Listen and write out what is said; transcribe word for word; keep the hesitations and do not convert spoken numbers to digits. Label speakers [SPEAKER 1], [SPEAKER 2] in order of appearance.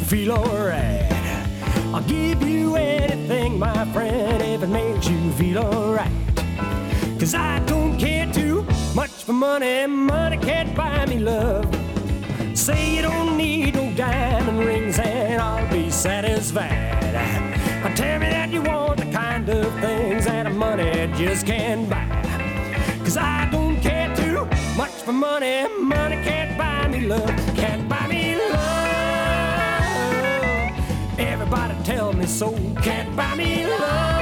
[SPEAKER 1] feel alright. I'll give you anything, my friend, if it makes you feel alright. Cause I don't care too much for money, money can't buy me love. Say you don't need no diamond rings and I'll be satisfied. Tell me that you want the kind of things that money just can't buy. Cause I don't care too much for money, money can't buy me love, can't buy me love. Everybody tell me so, can't buy me love.